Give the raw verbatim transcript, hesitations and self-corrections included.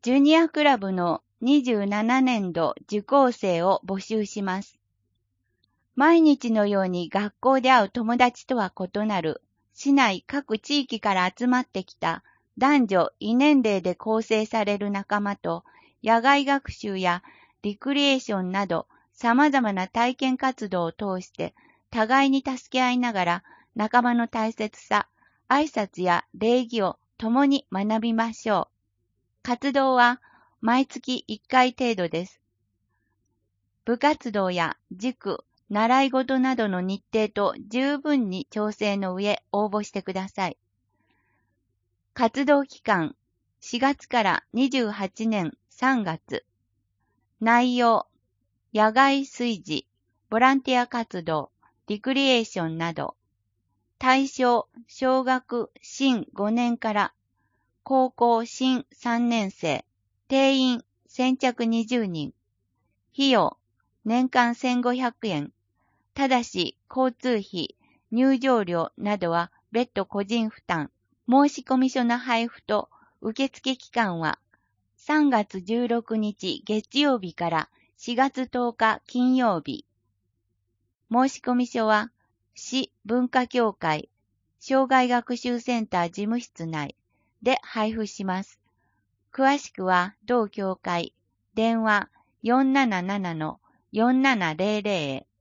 ジュニアクラブのにじゅうななねんど受講生を募集します。毎日のように学校で会う友達とは異なる、市内各地域から集まってきた男女異年齢で構成される仲間と、野外学習やリクリエーションなど様々な体験活動を通して互いに助け合いながら仲間の大切さ、挨拶や礼儀を共に学びましょう。活動は毎月いっかい程度です。部活動や塾、習い事などの日程と十分に調整の上応募してください。活動期間しがつからにじゅうはちねんさんがつ。内容、野外炊事、ボランティア活動、リクリエーションなど。対象、小学新ごねんから高校新さんねん生。定員先着にじゅうにん。費用、年間せんごひゃくえん。ただし、交通費、入場料などは別途個人負担。申込書の配布と受付期間はさんがつじゅうろくにち月曜日からしがつとおか金曜日。申込書は市文化協会障害学習センター事務室内で配布します。詳しくは同協会電話 よんなななのよんななぜろぜろ へ。